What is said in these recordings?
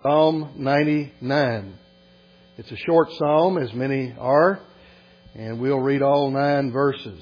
Psalm 99. It's a short psalm, as many are, and we'll read all 9 verses.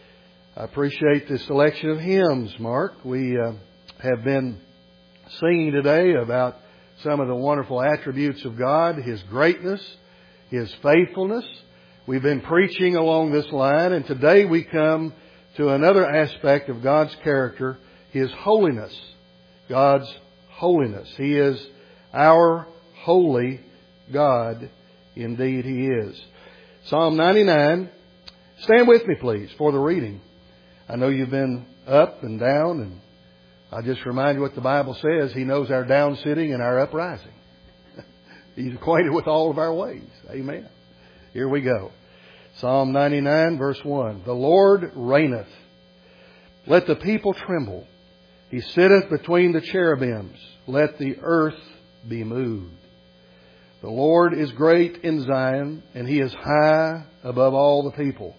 I appreciate the selection of hymns, Mark. We have been singing today about some of the wonderful attributes of God, His greatness, His faithfulness. We've been preaching along this line, and today we come to another aspect of God's character, His holiness. God's holiness. He is our holy God. Indeed He is. Psalm 99. Stand with me, please, for the reading. I know you've been up and down, and I just remind you what the Bible says. He knows our down sitting and our uprising. He's acquainted with all of our ways. Amen. Here we go. Psalm 99, verse 1. The Lord reigneth. Let the people tremble. He sitteth between the cherubims. Let the earth be moved. The Lord is great in Zion, and He is high above all the people.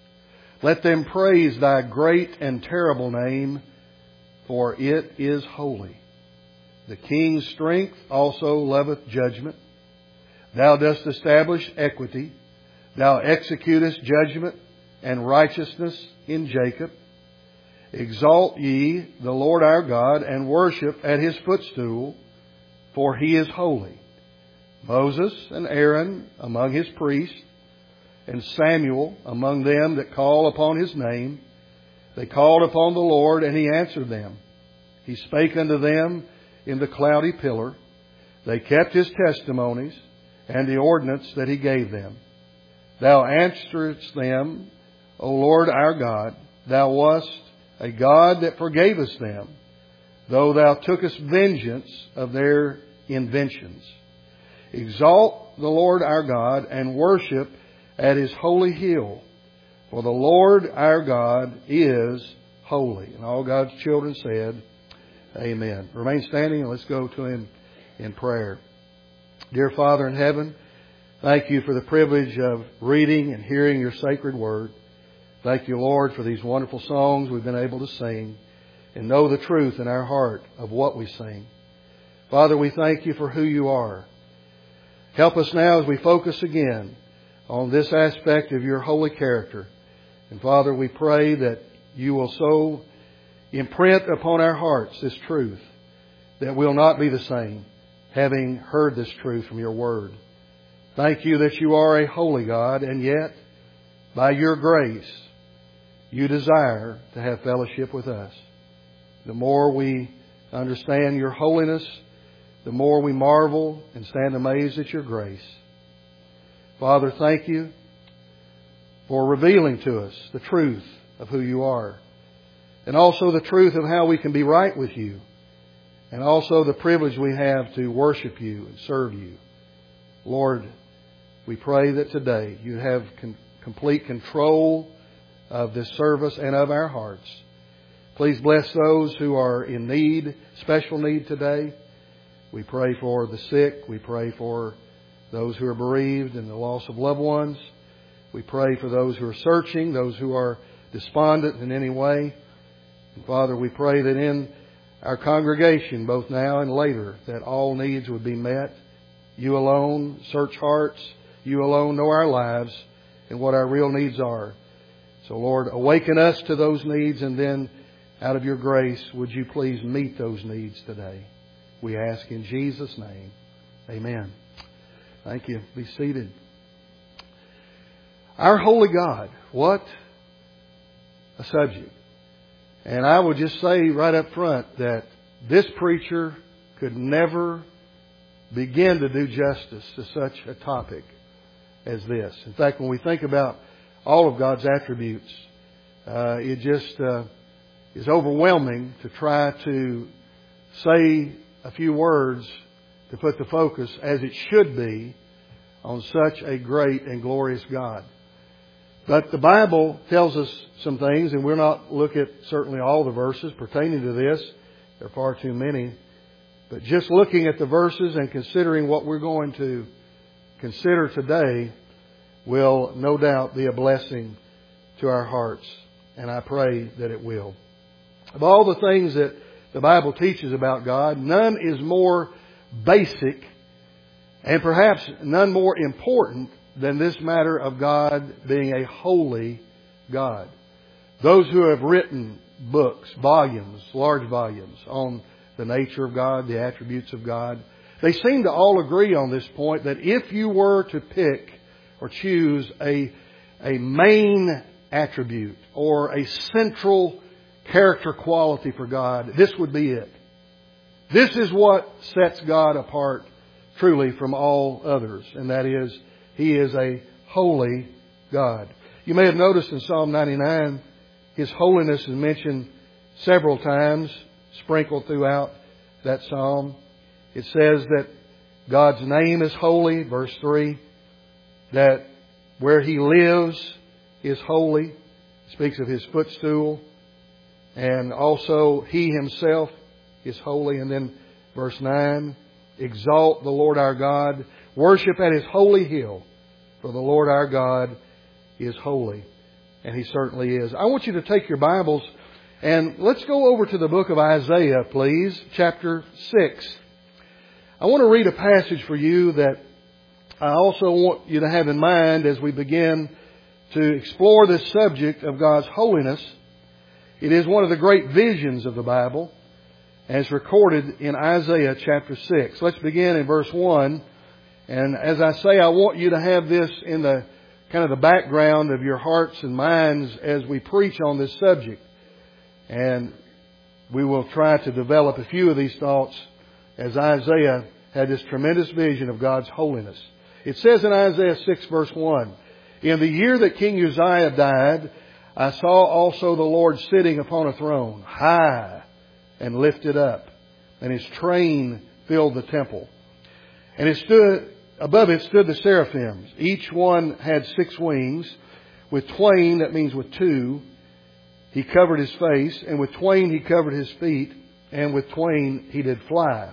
Let them praise Thy great and terrible name, for it is holy. The king's strength also loveth judgment. Thou dost establish equity. Thou executest judgment and righteousness in Jacob. Exalt ye the Lord our God, and worship at His footstool, for He is holy. Moses and Aaron among His priests, and Samuel among them that call upon His name. They called upon the Lord, and He answered them. He spake unto them in the cloudy pillar. They kept His testimonies and the ordinance that He gave them. Thou answeredst them, O Lord our God. Thou wast a God that forgavest them, though Thou tookest vengeance of their inventions. Exalt the Lord our God, and worship at His holy hill, for the Lord our God is holy. And all God's children said, Amen. Remain standing, and let's go to Him in prayer. Dear Father in heaven, thank You for the privilege of reading and hearing Your sacred word. Thank You, Lord, for these wonderful songs we've been able to sing and know the truth in our heart of what we sing. Father, we thank You for who You are. Help us now as we focus again on this aspect of Your holy character. And Father, we pray that You will so imprint upon our hearts this truth that we'll not be the same, having heard this truth from Your word. Thank You that You are a holy God, and yet, by Your grace, You desire to have fellowship with us. The more we understand Your holiness, the more we marvel and stand amazed at Your grace. Father, thank You for revealing to us the truth of who You are, and also the truth of how we can be right with You, and also the privilege we have to worship You and serve You. Lord, we pray that today You have complete control of this service and of our hearts. Please bless those who are in need, special need today. We pray for the sick. We pray for those who are bereaved and the loss of loved ones. We pray for those who are searching, those who are despondent in any way. And Father, we pray that in our congregation, both now and later, that all needs would be met. You alone search hearts. You alone know our lives and what our real needs are. So Lord, awaken us to those needs, and then out of Your grace, would You please meet those needs today? We ask in Jesus' name. Amen. Thank you. Be seated. Our holy God. What a subject. And I will just say right up front that this preacher could never begin to do justice to such a topic as this. In fact, when we think about all of God's attributes, it just is overwhelming to try to say a few words to put the focus, as it should be, on such a great and glorious God. But the Bible tells us some things, and we'll not look at certainly all the verses pertaining to this. There are far too many. But just looking at the verses and considering what we're going to consider today will no doubt be a blessing to our hearts. And I pray that it will. Of all the things that the Bible teaches about God, none is more basic and perhaps none more important than this matter of God being a holy God. Those who have written books, volumes, large volumes on the nature of God, the attributes of God, they seem to all agree on this point that if you were to pick or choose a main attribute or a central character quality for God, this would be it. This is what sets God apart truly from all others, and that is, He is a holy God. You may have noticed in Psalm 99, His holiness is mentioned several times, sprinkled throughout that psalm. It says that God's name is holy, verse 3, that where He lives is holy. It speaks of His footstool. And also He Himself is holy. And then verse 9, exalt the Lord our God. Worship at His holy hill. For the Lord our God is holy. And He certainly is. I want you to take your Bibles and let's go over to the book of Isaiah, please. Chapter 6. I want to read a passage for you that I also want you to have in mind as we begin to explore this subject of God's holiness. It is one of the great visions of the Bible, as recorded in Isaiah chapter 6. Let's begin in verse 1. And as I say, I want you to have this in the kind of the background of your hearts and minds as we preach on this subject. And we will try to develop a few of these thoughts as Isaiah had this tremendous vision of God's holiness. It says in Isaiah 6 verse 1, in the year that King Uzziah died, I saw also the Lord sitting upon a throne, high and lifted up, and His train filled the temple. And above it stood the seraphims. Each one had 6 wings. With twain, that means with 2, He covered His face, and with twain He covered His feet, and with twain He did fly.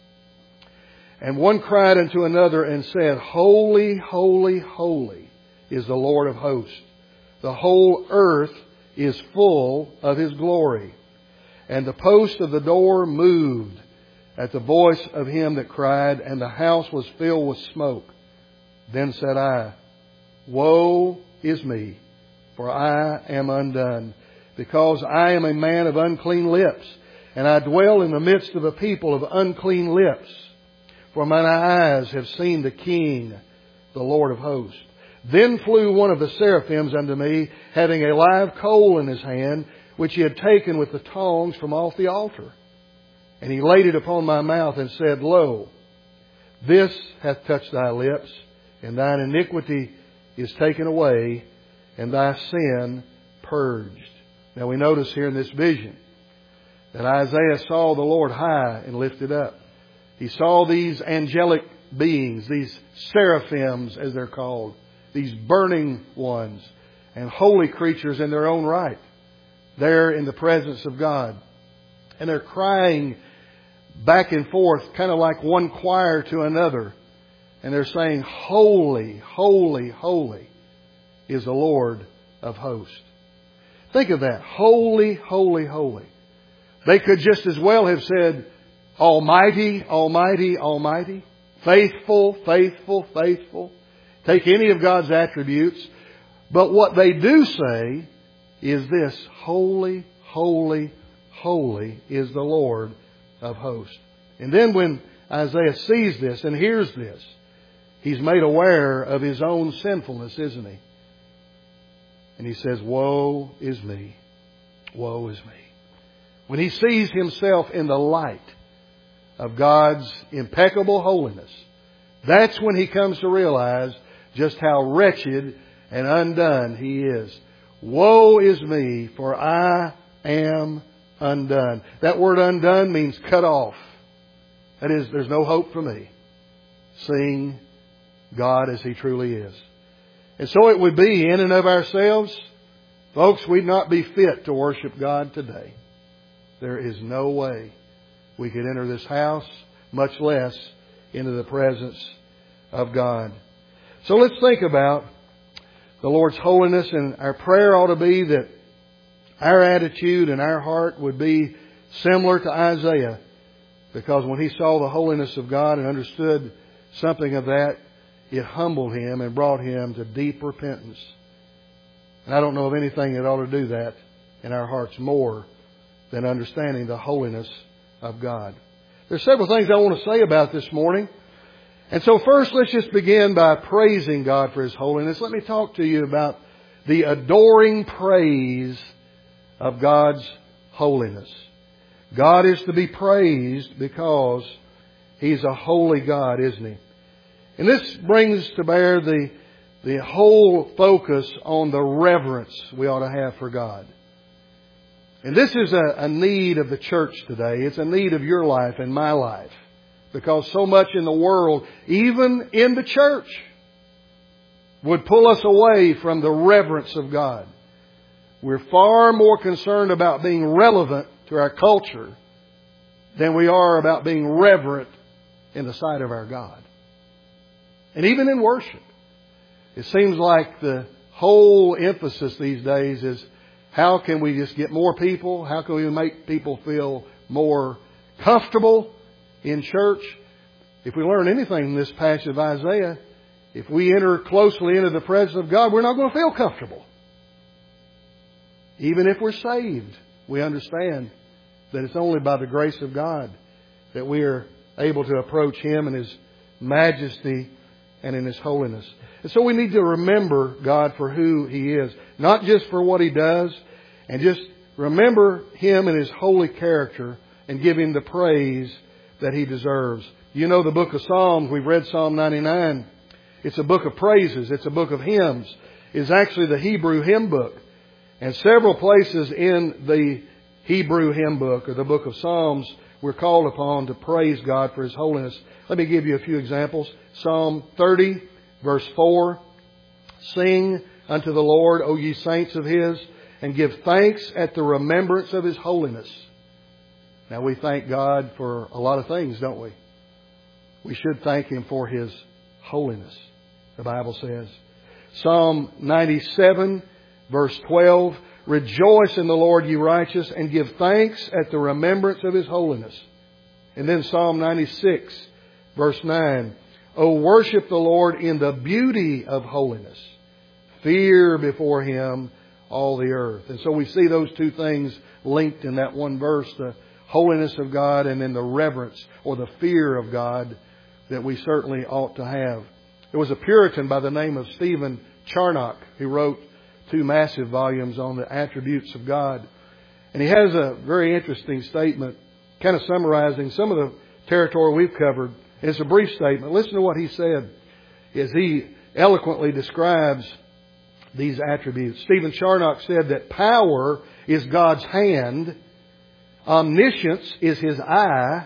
And one cried unto another and said, Holy, holy, holy is the Lord of hosts. The whole earth is full of His glory. And the post of the door moved at the voice of him that cried, and the house was filled with smoke. Then said I, Woe is me, for I am undone, because I am a man of unclean lips, and I dwell in the midst of a people of unclean lips. For mine eyes have seen the King, the Lord of hosts. Then flew one of the seraphims unto me, having a live coal in his hand, which he had taken with the tongs from off the altar. And he laid it upon my mouth and said, Lo, this hath touched thy lips, and thine iniquity is taken away, and thy sin purged. Now we notice here in this vision that Isaiah saw the Lord high and lifted up. He saw these angelic beings, these seraphims as they're called, these burning ones and holy creatures in their own right, there in the presence of God. And they're crying back and forth, kind of like one choir to another. And they're saying, Holy, holy, holy is the Lord of hosts. Think of that. Holy, holy, holy. They could just as well have said, Almighty, Almighty, Almighty. Faithful, faithful, faithful. Take any of God's attributes. But what they do say is this, Holy, holy, holy is the Lord of hosts. And then when Isaiah sees this and hears this, he's made aware of his own sinfulness, isn't he? And he says, Woe is me. Woe is me. When he sees himself in the light of God's impeccable holiness, that's when he comes to realize just how wretched and undone he is. Woe is me, for I am undone. That word undone means cut off. That is, there's no hope for me, seeing God as He truly is. And so it would be in and of ourselves, folks, we'd not be fit to worship God today. There is no way we could enter this house, much less into the presence of God. So let's think about the Lord's holiness, and our prayer ought to be that our attitude and our heart would be similar to Isaiah, Because when he saw the holiness of God and understood something of that, it humbled him and brought him to deep repentance. And I don't know of anything that ought to do that in our hearts more than understanding the holiness of God. There's several things I want to say about this morning. And so first, let's just begin by praising God for His holiness. Let me talk to you about the adoring praise of God's holiness. God is to be praised because He's a holy God, isn't He? And this brings to bear the whole focus on the reverence we ought to have for God. And this is a need of the church today. It's a need of your life and my life. Because so much in the world, even in the church, would pull us away from the reverence of God. We're far more concerned about being relevant to our culture than we are about being reverent in the sight of our God. And even in worship, it seems like the whole emphasis these days is how can we just get more people? How can we make people feel more comfortable in church? If we learn anything from this passage of Isaiah, if we enter closely into the presence of God, we're not going to feel comfortable. Even if we're saved, we understand that it's only by the grace of God that we are able to approach Him in His majesty and in His holiness. And so we need to remember God for who He is, not just for what He does, and just remember Him and His holy character and give Him the praise that He deserves. You know the book of Psalms. We've read Psalm 99. It's a book of praises. It's a book of hymns. It's actually the Hebrew hymn book. And several places in the Hebrew hymn book or the book of Psalms, we're called upon to praise God for His holiness. Let me give you a few examples. Psalm 30, verse 4. Sing unto the Lord, O ye saints of His, and give thanks at the remembrance of His holiness. Now we thank God for a lot of things, don't we? We should thank Him for His holiness, the Bible says. Psalm 97, verse 12. Rejoice in the Lord, ye righteous, and give thanks at the remembrance of His holiness. And then Psalm 96, verse 9. O worship the Lord in the beauty of holiness. Fear before Him all the earth. And so we see those two things linked in that one verse, the holiness of God and then the reverence or the fear of God that we certainly ought to have. There was a Puritan by the name of Stephen Charnock who wrote 2 massive volumes on the attributes of God. And he has a very interesting statement kind of summarizing some of the territory we've covered. And it's a brief statement. Listen to what he said as he eloquently describes these attributes. Stephen Charnock said that power is God's hand, omniscience is His eye,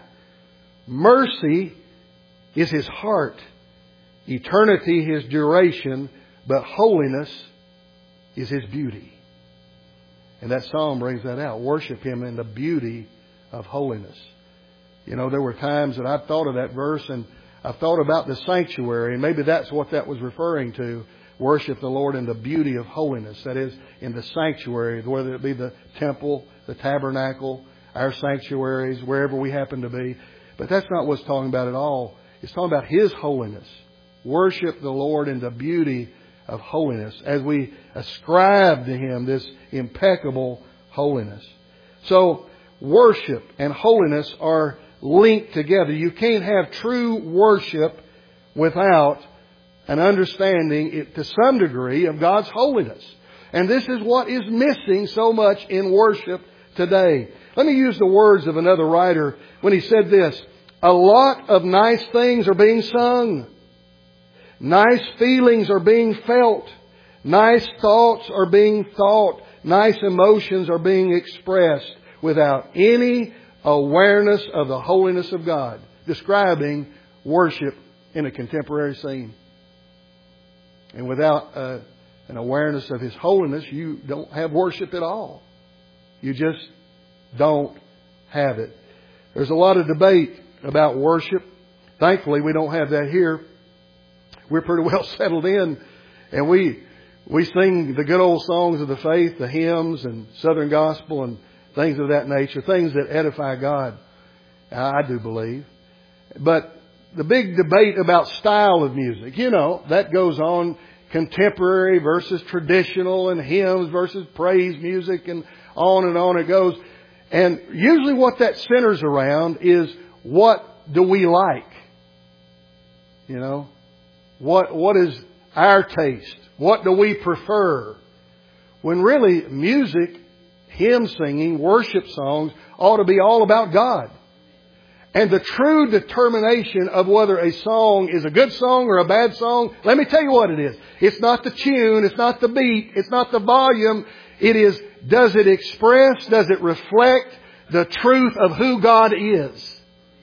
mercy is His heart, eternity His duration, but holiness is His beauty. And that psalm brings that out. Worship Him in the beauty of holiness. You know, there were times that I've thought of that verse and I've thought about the sanctuary, and maybe that's what that was referring to. Worship the Lord in the beauty of holiness. That is, in the sanctuary, whether it be the temple, the tabernacle, our sanctuaries, wherever we happen to be. But that's not what it's talking about at all. It's talking about His holiness. Worship the Lord in the beauty of holiness as we ascribe to Him this impeccable holiness. So, worship and holiness are linked together. You can't have true worship without an understanding, to some degree, of God's holiness. And this is what is missing so much in worship today. Let me use the words of another writer when he said this: a lot of nice things are being sung. Nice feelings are being felt. Nice thoughts are being thought. Nice emotions are being expressed without any awareness of the holiness of God. Describing worship in a contemporary scene. And without an awareness of His holiness, you don't have worship at all. You just don't have it. There's a lot of debate about worship. Thankfully, we don't have that here. We're pretty well settled in, and we sing the good old songs of the faith, the hymns and Southern gospel and things of that nature, things that edify God. I do believe. But the big debate about style of music, that goes on, contemporary versus traditional, and hymns versus praise music, and on it goes. And usually what that centers around is, what do we like? What is our taste? What do we prefer? When really music, hymn singing, worship songs ought to be all about God. And the true determination of whether a song is a good song or a bad song, let me tell you what it is. It's not the tune, it's not the beat, it's not the volume. It is, does it express, does it reflect the truth of who God is?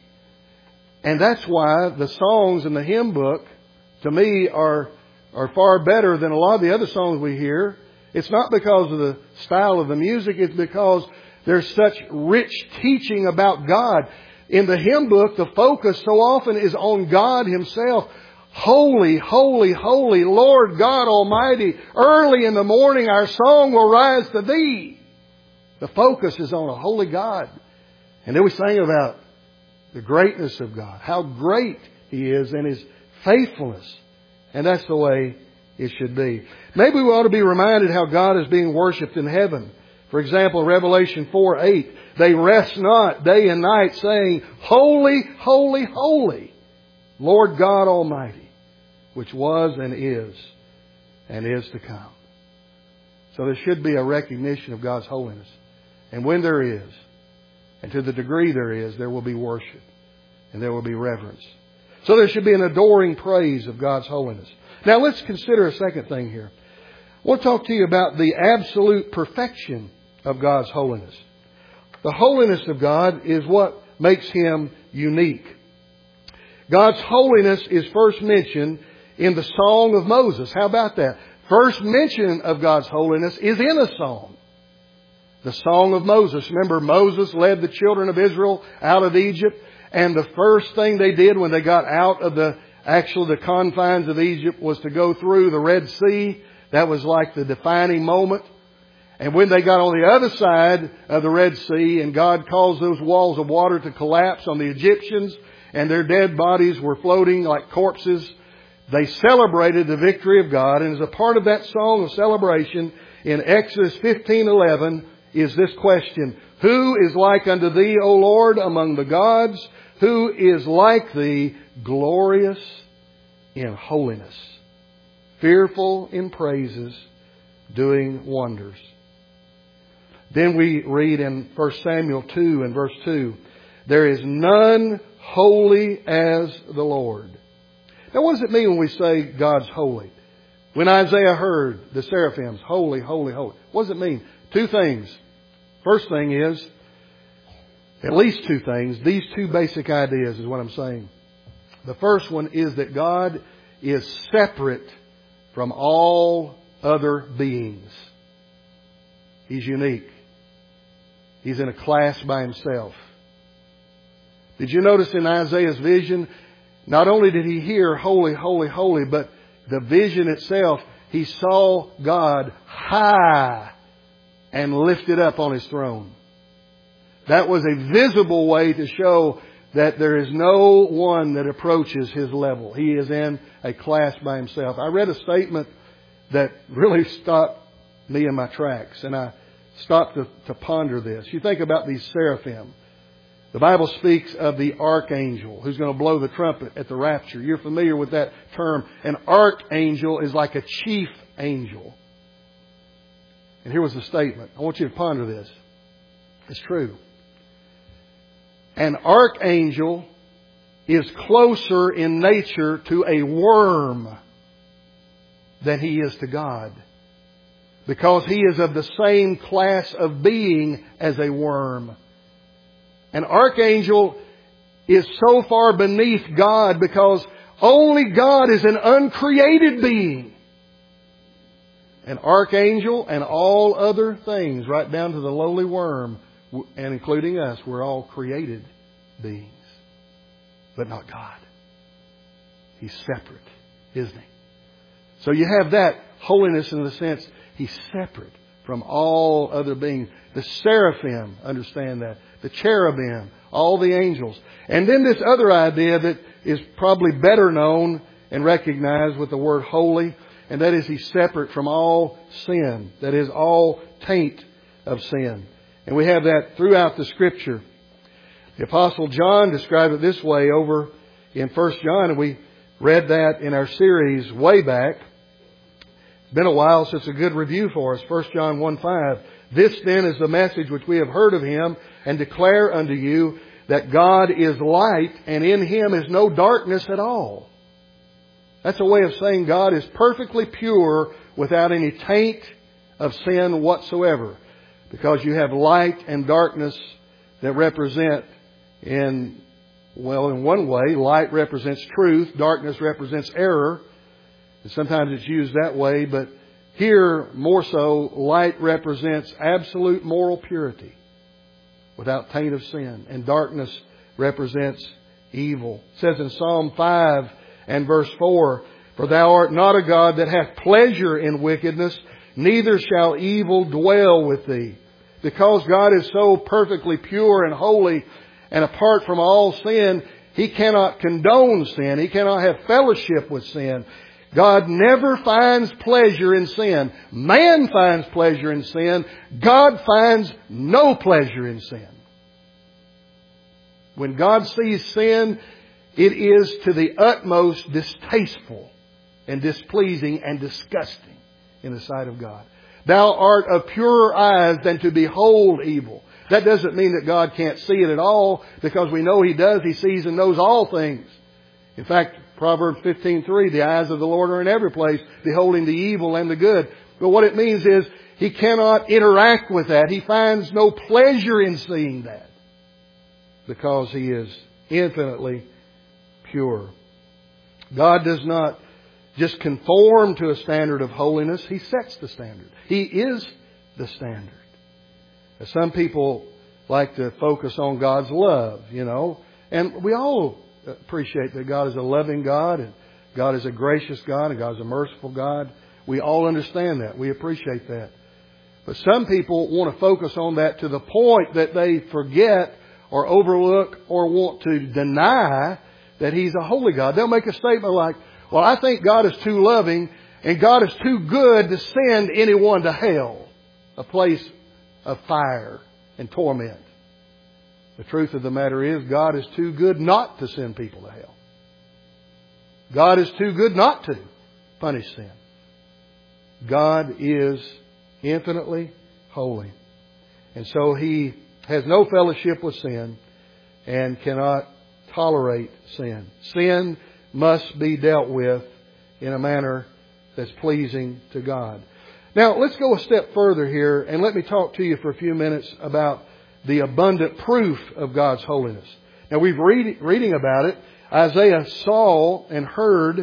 And that's why the songs in the hymn book, to me, are far better than a lot of the other songs we hear. It's not because of the style of the music, it's because there's such rich teaching about God. In the hymn book, the focus so often is on God Himself. Holy, holy, holy, Lord God Almighty. Early in the morning our song will rise to Thee. The focus is on a holy God. And then we sing about the greatness of God. How great He is and His faithfulness. And that's the way it should be. Maybe we ought to be reminded how God is being worshipped in heaven. For example, Revelation 4:8, they rest not day and night, saying, Holy, holy, holy, Lord God Almighty, which was and is to come. So there should be a recognition of God's holiness. And when there is, and to the degree there is, there will be worship and there will be reverence. So there should be an adoring praise of God's holiness. Now let's consider a second thing here. I want to talk to you about the absolute perfection of God's holiness. The holiness of God is what makes Him unique. God's holiness is first mentioned in the Song of Moses. How about that? First mention of God's holiness is in a song. The Song of Moses. Remember, Moses led the children of Israel out of Egypt. And the first thing they did when they got out of the confines of Egypt was to go through the Red Sea. That was like the defining moment. And when they got on the other side of the Red Sea and God caused those walls of water to collapse on the Egyptians and their dead bodies were floating like corpses, they celebrated the victory of God. And as a part of that song of celebration in Exodus 15:11 is this question: Who is like unto Thee, O Lord, among the gods? Who is like Thee, glorious in holiness, fearful in praises, doing wonders? Then we read in 1 Samuel 2 and verse 2, there is none holy as the Lord. Now what does it mean when we say God's holy? When Isaiah heard the seraphims, holy, holy, holy, what does it mean? Two things. First thing is, at least two things. These two basic ideas is what I'm saying. The first one is that God is separate from all other beings. He's unique. He's in a class by Himself. Did you notice in Isaiah's vision, not only did he hear holy, holy, holy, but the vision itself, he saw God high and lifted up on His throne. That was a visible way to show that there is no one that approaches His level. He is in a class by Himself. I read a statement that really stopped me in my tracks, and I stopped to ponder this. You think about these seraphim. The Bible speaks of the archangel who's going to blow the trumpet at the rapture. You're familiar with that term. An archangel is like a chief angel. And here was the statement. I want you to ponder this. It's true. An archangel is closer in nature to a worm than he is to God, because he is of the same class of being as a worm. An archangel is so far beneath God because only God is an uncreated being. An archangel and all other things, right down to the lowly worm, and including us, we're all created beings. But not God. He's separate, isn't He? So you have that holiness in the sense He's separate from all other beings. The seraphim understand that. The cherubim all the angels. And then this other idea that is probably better known and recognized with the word holy, and that is He's separate from all sin. That is, all taint of sin. And we have that throughout the Scripture. The Apostle John described it this way over in 1 John, and we read that in our series way back. It's been a while since a good review for us. 1 John 1:5. This then is the message which we have heard of Him and declare unto you, that God is light and in Him is no darkness at all. That's a way of saying God is perfectly pure without any taint of sin whatsoever. Because you have light and darkness that represent in one way, light represents truth, darkness represents error. And sometimes it's used that way, but here more so, light represents absolute moral purity without taint of sin. And darkness represents evil. It says in Psalm 5 and verse 4, For Thou art not a God that hath pleasure in wickedness, neither shall evil dwell with Thee. Because God is so perfectly pure and holy and apart from all sin, He cannot condone sin. He cannot have fellowship with sin. God never finds pleasure in sin. Man finds pleasure in sin. God finds no pleasure in sin. When God sees sin, it is to the utmost distasteful and displeasing and disgusting in the sight of God. Thou art of purer eyes than to behold evil. That doesn't mean that God can't see it at all, because we know He does. He sees and knows all things. In fact, Proverbs 15:3, the eyes of the Lord are in every place, beholding the evil and the good. But what it means is He cannot interact with that. He finds no pleasure in seeing that, because He is infinitely pure. God does not just conform to a standard of holiness. He sets the standard. He is the standard. Some people like to focus on God's love, and we all appreciate that God is a loving God, and God is a gracious God, and God is a merciful God. We all understand that. We appreciate that. But some people want to focus on that to the point that they forget or overlook or want to deny that He's a holy God. They'll make a statement like, well, I think God is too loving and God is too good to send anyone to hell, a place of fire and torment. The truth of the matter is, God is too good not to send people to hell. God is too good not to punish sin. God is infinitely holy. And so He has no fellowship with sin and cannot tolerate sin. Sin must be dealt with in a manner that's pleasing to God. Now, let's go a step further here, and let me talk to you for a few minutes about the abundant proof of God's holiness. Now, we've reading about it. Isaiah saw and heard,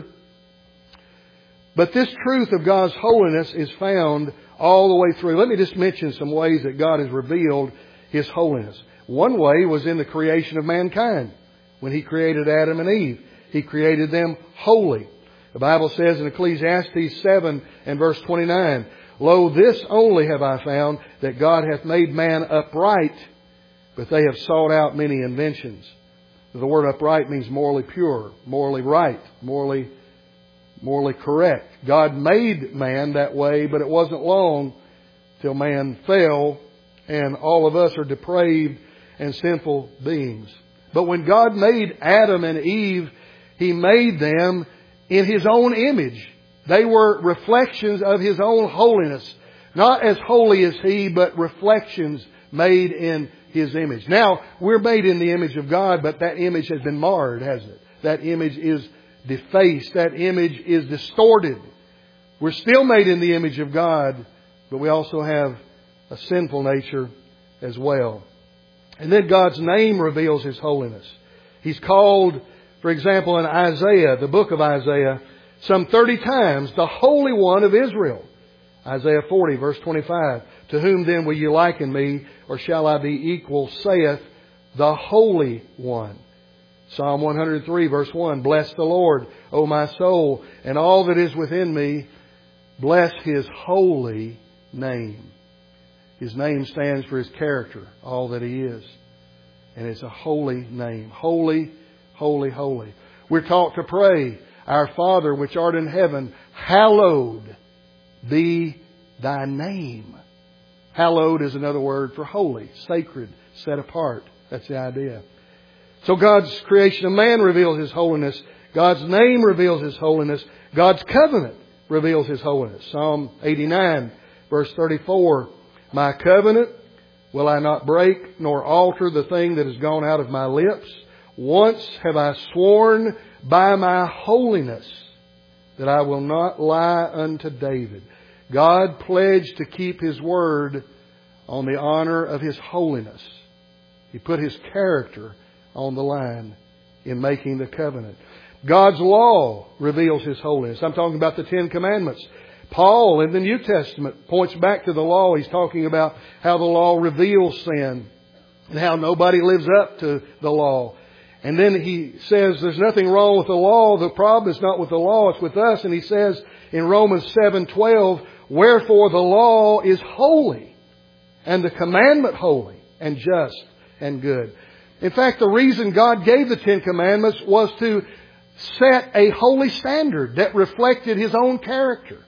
but this truth of God's holiness is found all the way through. Let me just mention some ways that God has revealed His holiness. One way was in the creation of mankind. When He created Adam and Eve, He created them holy. The Bible says in Ecclesiastes 7 and verse 29, Lo, this only have I found, that God hath made man upright, but they have sought out many inventions. The word upright means morally pure, morally right, morally correct. God made man that way, but it wasn't long till man fell, and all of us are depraved and sinful beings. But when God made Adam and Eve, He made them in His own image. They were reflections of His own holiness. Not as holy as He, but reflections made in His image. Now, we're made in the image of God, but that image has been marred, hasn't it? That image is defaced. That image is distorted. We're still made in the image of God, but we also have a sinful nature as well. And then God's name reveals His holiness. He's called, for example, in Isaiah, the book of Isaiah, some 30 times, the Holy One of Israel. Isaiah 40, verse 25. To whom then will you liken me, or shall I be equal, saith the Holy One. Psalm 103, verse 1. Bless the Lord, O my soul, and all that is within me. Bless His holy name. His name stands for His character, all that He is. And it's a holy name. Holy, holy, holy. We're taught to pray, Our Father which art in heaven, hallowed be Thy name. Hallowed is another word for holy, sacred, set apart. That's the idea. So God's creation of man reveals His holiness. God's name reveals His holiness. God's covenant reveals His holiness. Psalm 89, verse 34. My covenant will I not break, nor alter the thing that has gone out of my lips. Once have I sworn by my holiness that I will not lie unto David. God pledged to keep His word on the honor of His holiness. He put His character on the line in making the covenant. God's law reveals His holiness. I'm talking about the Ten Commandments. Paul in the New Testament points back to the law. He's talking about how the law reveals sin and how nobody lives up to the law. And then he says there's nothing wrong with the law. The problem is not with the law, it's with us. And he says in Romans 7:12, wherefore the law is holy, and the commandment holy, and just, and good. In fact, the reason God gave the Ten Commandments was to set a holy standard that reflected His own character.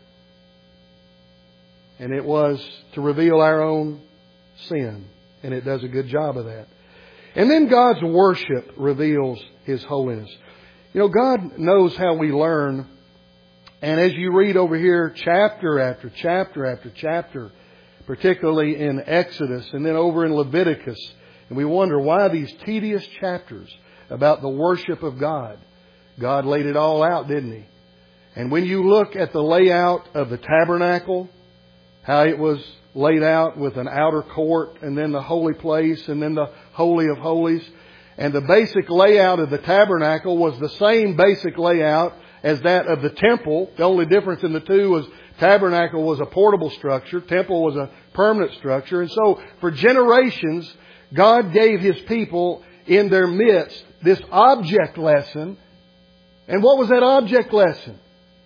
And it was to reveal our own sin. And it does a good job of that. And then God's worship reveals His holiness. You know, God knows how we learn. And as you read over here, chapter after chapter after chapter, particularly in Exodus and then over in Leviticus, and we wonder why these tedious chapters about the worship of God. God laid it all out, didn't He? And when you look at the layout of the tabernacle, how it was laid out with an outer court and then the holy place and then the Holy of Holies. And the basic layout of the tabernacle was the same basic layout as that of the temple. The only difference in the two was tabernacle was a portable structure. Temple was a permanent structure. And so for generations, God gave His people in their midst this object lesson. And what was that object lesson?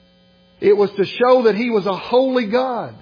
It was to show that He was a holy God.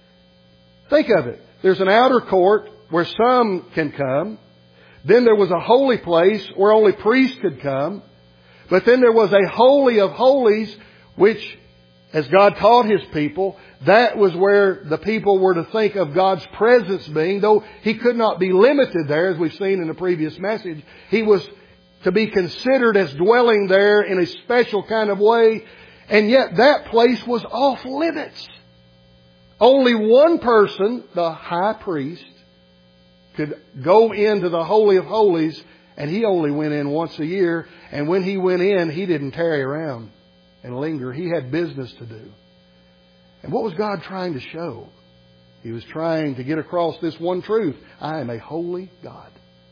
Think of it. There's an outer court where some can come. Then there was a holy place where only priests could come. But then there was a holy of holies, which, as God taught His people, that was where the people were to think of God's presence being. Though He could not be limited there, as we've seen in the previous message. He was to be considered as dwelling there in a special kind of way. And yet that place was off limits. Only one person, the high priest, could go into the Holy of Holies, and he only went in once a year. And when he went in, he didn't tarry around and linger. He had business to do. And what was God trying to show? He was trying to get across this one truth. I am a holy God.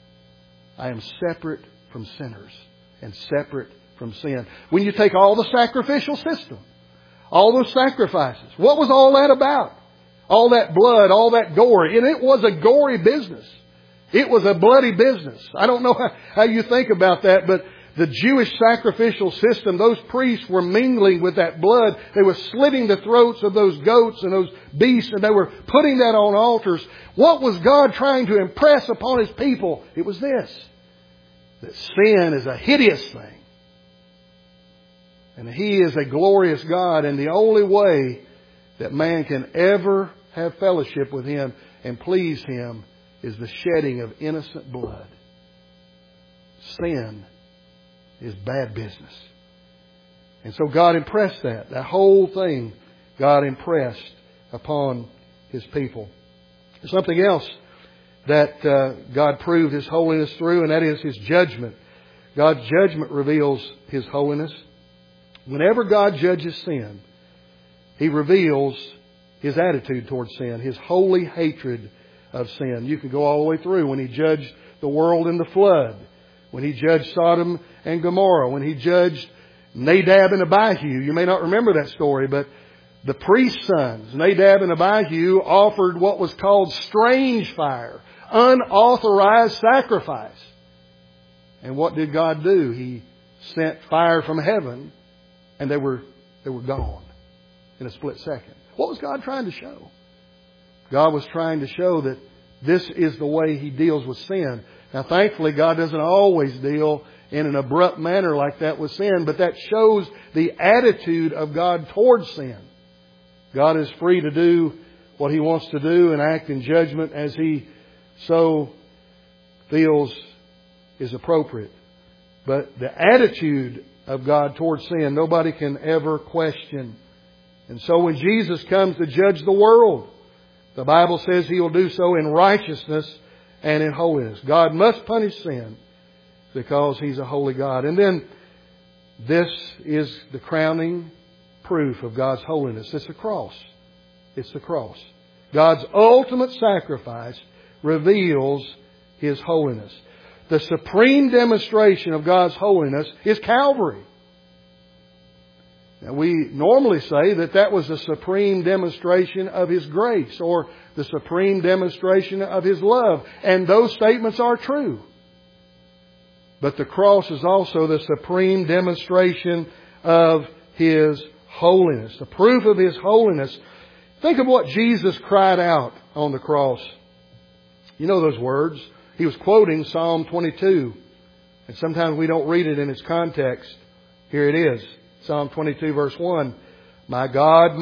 I am separate from sinners and separate from sin. When you take all the sacrificial system, all those sacrifices, what was all that about? All that blood, all that gore. And it was a gory business. It was a bloody business. I don't know how you think about that, but the Jewish sacrificial system, those priests were mingling with that blood. They were slitting the throats of those goats and those beasts, and they were putting that on altars. What was God trying to impress upon His people? It was this: that sin is a hideous thing. And He is a glorious God, and the only way that man can ever have fellowship with Him and please Him is the shedding of innocent blood. Sin is bad business. And so God impressed that. That whole thing God impressed upon His people. Something else that God proved His holiness through, and that is His judgment. God's judgment reveals His holiness. Whenever God judges sin, He reveals His attitude towards sin, His holy hatred of sin. You can go all the way through when He judged the world in the flood, when He judged Sodom and Gomorrah, when He judged Nadab and Abihu. You may not remember that story, but the priest's sons, Nadab and Abihu, offered what was called strange fire, unauthorized sacrifice. And what did God do? He sent fire from heaven, and they were gone in a split second. What was God trying to show? God was trying to show that this is the way He deals with sin. Now, thankfully, God doesn't always deal in an abrupt manner like that with sin, but that shows the attitude of God towards sin. God is free to do what He wants to do and act in judgment as He so feels is appropriate. But the attitude of God towards sin, nobody can ever question. And so when Jesus comes to judge the world, the Bible says He will do so in righteousness and in holiness. God must punish sin because He's a holy God. And then this is the crowning proof of God's holiness. It's the cross. It's the cross. God's ultimate sacrifice reveals His holiness. The supreme demonstration of God's holiness is Calvary. Now, we normally say that was the supreme demonstration of His grace or the supreme demonstration of His love. And those statements are true. But the cross is also the supreme demonstration of His holiness. The proof of His holiness. Think of what Jesus cried out on the cross. You know those words. He was quoting Psalm 22. And sometimes we don't read it in its context. Here it is. Psalm 22 verse 1. My God,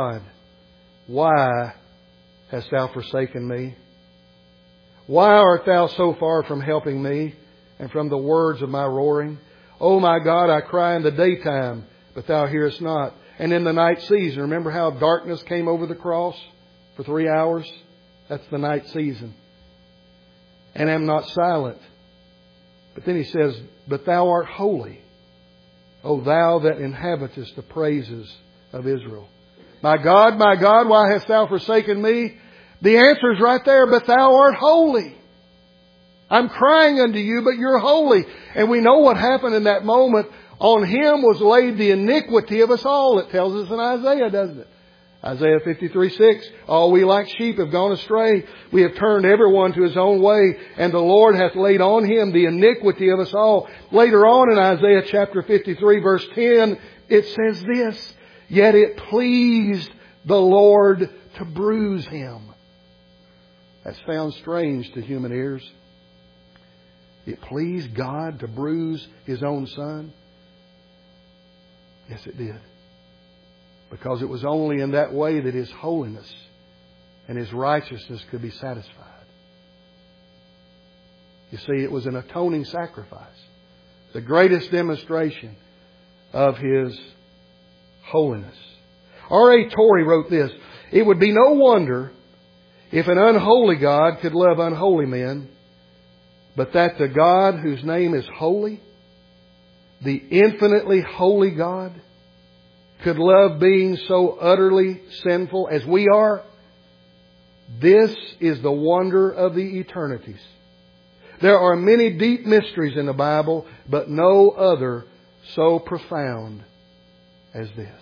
why hast Thou forsaken me? Why art Thou so far from helping me and from the words of my roaring? O my God, I cry in the daytime, but Thou hearest not. And in the night season, remember how darkness came over the cross for 3 hours? That's the night season. And am not silent. But then He says, but Thou art holy, O Thou that inhabitest the praises of Israel. My God, why hast Thou forsaken me? The answer is right there, but Thou art holy. I'm crying unto You, but You're holy. And we know what happened in that moment. On Him was laid the iniquity of us all. It tells us in Isaiah, doesn't it? Isaiah 53:6. All we like sheep have gone astray. We have turned everyone to his own way. And the Lord hath laid on Him the iniquity of us all. Later on in Isaiah chapter 53 verse 10, it says this. Yet it pleased the Lord to bruise Him. That sounds strange to human ears. It pleased God to bruise His own Son? Yes, it did. Because it was only in that way that His holiness and His righteousness could be satisfied. You see, it was an atoning sacrifice. The greatest demonstration of His holiness. R.A. Torrey wrote this. It would be no wonder if an unholy God could love unholy men, but that the God whose name is holy, the infinitely holy God, could love beings so utterly sinful as we are. This is the wonder of the eternities. There are many deep mysteries in the Bible, but no other so profound as this.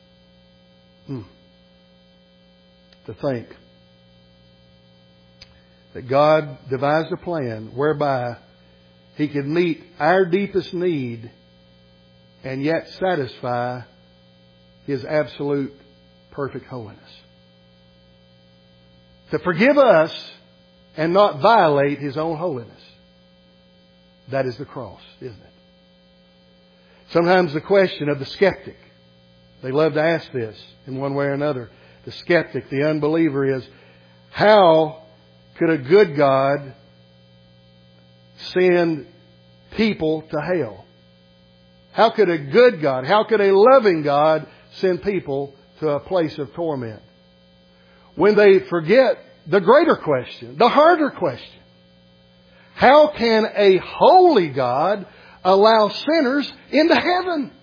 To think that God devised a plan whereby He could meet our deepest need and yet satisfy His absolute perfect holiness. To forgive us and not violate His own holiness. That is the cross, isn't it? Sometimes the question of the skeptic, they love to ask this in one way or another. The skeptic, the unbeliever is, how could a good God send people to hell? How could a good God, how could a loving God send people to a place of torment? When they forget the greater question, the harder question. How can a holy God allow sinners into heaven?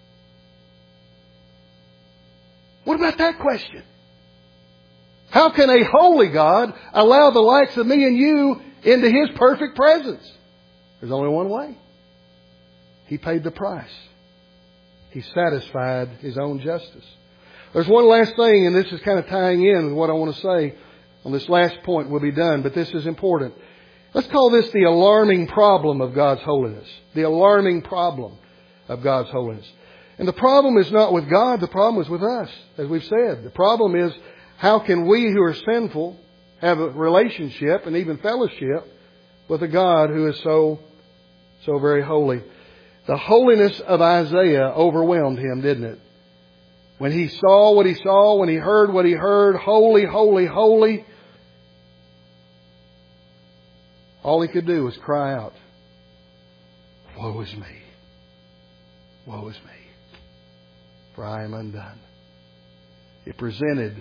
What about that question? How can a holy God allow the likes of me and you into His perfect presence? There's only one way. He paid the price. He satisfied His own justice. There's one last thing, and this is kind of tying in with what I want to say on this last point. We'll be done, but this is important. Let's call this the alarming problem of God's holiness. The alarming problem of God's holiness. And the problem is not with God, the problem is with us, as we've said. The problem is, how can we who are sinful have a relationship and even fellowship with a God who is so very holy. The holiness of Isaiah overwhelmed him, didn't it? When he saw what he saw, when he heard what he heard, holy, holy, holy, all he could do was cry out, woe is me. Woe is me, for I am undone. It presented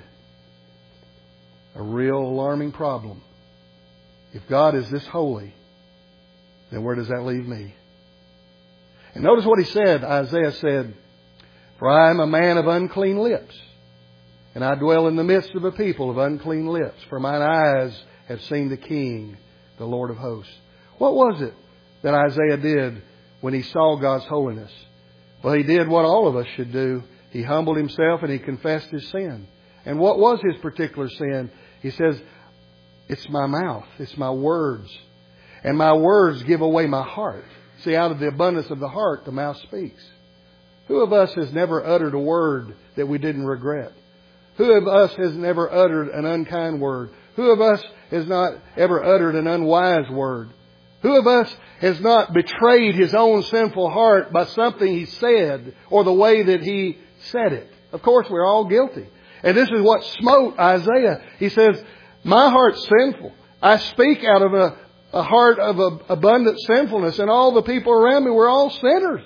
a real alarming problem. If God is this holy, then where does that leave me? And notice what he said. Isaiah said, for I am a man of unclean lips, and I dwell in the midst of a people of unclean lips. For mine eyes have seen the King, the Lord of hosts. What was it that Isaiah did when he saw God's holiness? Well, he did what all of us should do. He humbled himself and he confessed his sin. And what was his particular sin? He says, it's my mouth. It's my words. And my words give away my heart. See, out of the abundance of the heart, the mouth speaks. Who of us has never uttered a word that we didn't regret? Who of us has never uttered an unkind word? Who of us has not ever uttered an unwise word? Who of us has not betrayed his own sinful heart by something he said or the way that he said it? Of course, we're all guilty. And this is what smote Isaiah. He says, my heart's sinful. I speak out of a heart of abundant sinfulness, and all the people around me, we're all sinners.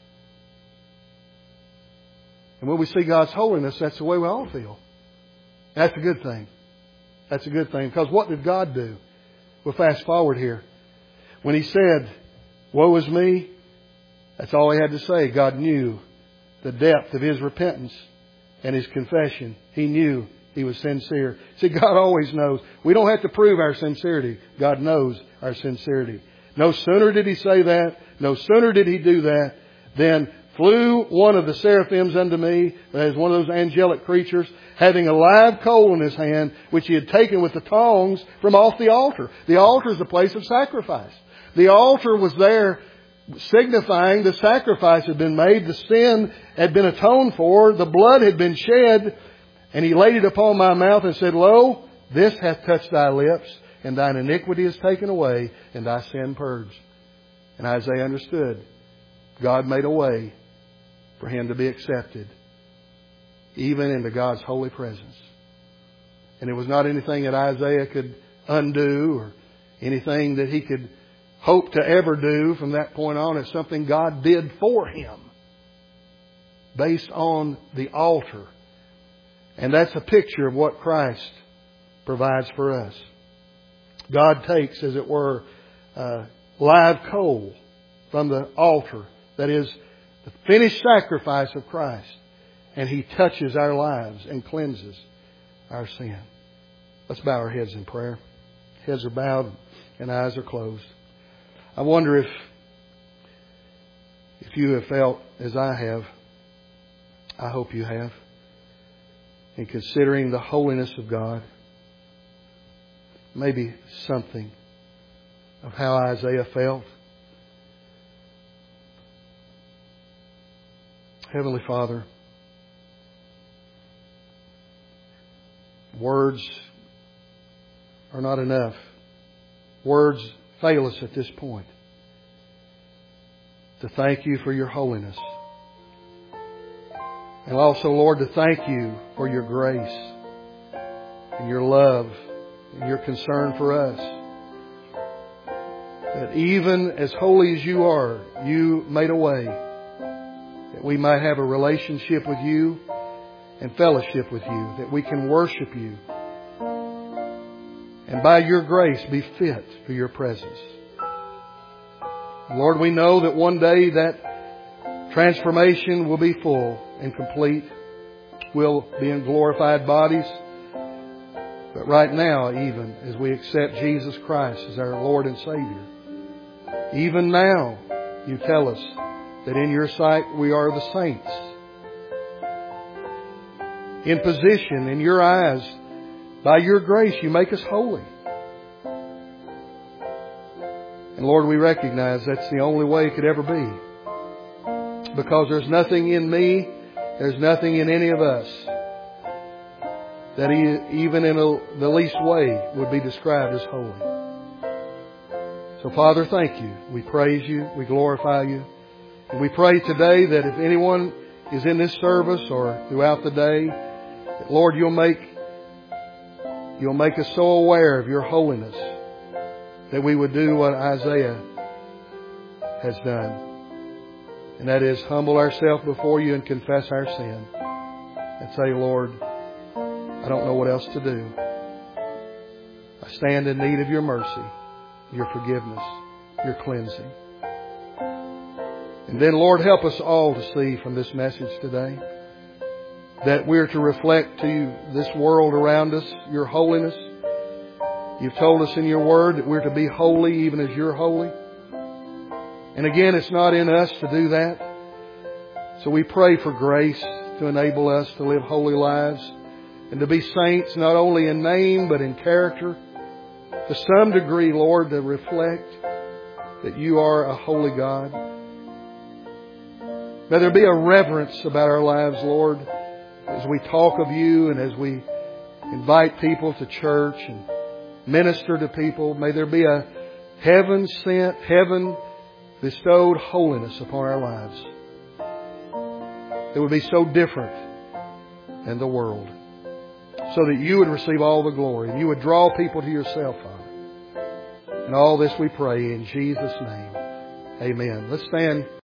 And when we see God's holiness, that's the way we all feel. That's a good thing. That's a good thing. Because what did God do? We'll fast forward here. When he said, woe is me, that's all he had to say. God knew the depth of his repentance and his confession. He knew he was sincere. See, God always knows. We don't have to prove our sincerity. God knows our sincerity. No sooner did he say that, no sooner did he do that, than flew one of the seraphims unto me, as one of those angelic creatures, having a live coal in his hand, which he had taken with the tongs from off the altar. The altar is the place of sacrifice. The altar was there signifying the sacrifice had been made, the sin had been atoned for, the blood had been shed, and he laid it upon my mouth and said, lo, this hath touched thy lips, and thine iniquity is taken away, and thy sin purged. And Isaiah understood. God made a way for him to be accepted, even into God's holy presence. And it was not anything that Isaiah could undo or anything that he could hope to ever do from that point on. It's something God did for him based on the altar. And that's a picture of what Christ provides for us. God takes, as it were, live coal from the altar, that is the finished sacrifice of Christ, and he touches our lives and cleanses our sin. Let's bow our heads in prayer. Heads are bowed and eyes are closed. I wonder if you have felt as I have. I hope you have. In considering the holiness of God, maybe something of how Isaiah felt. Heavenly Father, words are not enough. Words fail us at this point to thank you for your holiness. And also, Lord, to thank you for your grace and your love and your concern for us. That even as holy as you are, you made a way that we might have a relationship with you and fellowship with you, that we can worship you, and by your grace be fit for your presence. Lord, we know that one day that transformation will be full and complete. We'll be in glorified bodies. But right now, even as we accept Jesus Christ as our Lord and Savior, even now you tell us that in your sight we are the saints. In position, in your eyes, by your grace you make us holy. And Lord, we recognize that's the only way it could ever be. Because there's nothing in me, there's nothing in any of us that even in the least way would be described as holy. So, Father, thank you. We praise you. We glorify you. And we pray today that if anyone is in this service or throughout the day, that, Lord, you'll make us so aware of your holiness that we would do what Isaiah has done. And that is humble ourselves before you and confess our sin. And say, Lord, I don't know what else to do. I stand in need of your mercy, your forgiveness, your cleansing. And then, Lord, help us all to see from this message today that we're to reflect to this world around us your holiness. You've told us in your word that we're to be holy even as you're holy. And again, it's not in us to do that. So we pray for grace to enable us to live holy lives and to be saints not only in name but in character. To some degree, Lord, to reflect that you are a holy God. May there be a reverence about our lives, Lord, as we talk of you and as we invite people to church and minister to people. May there be a heaven-sent, heaven-bestowed holiness upon our lives. It would be so different than the world. So that you would receive all the glory and you would draw people to yourself, Father. And all this we pray in Jesus' name. Amen. Let's stand.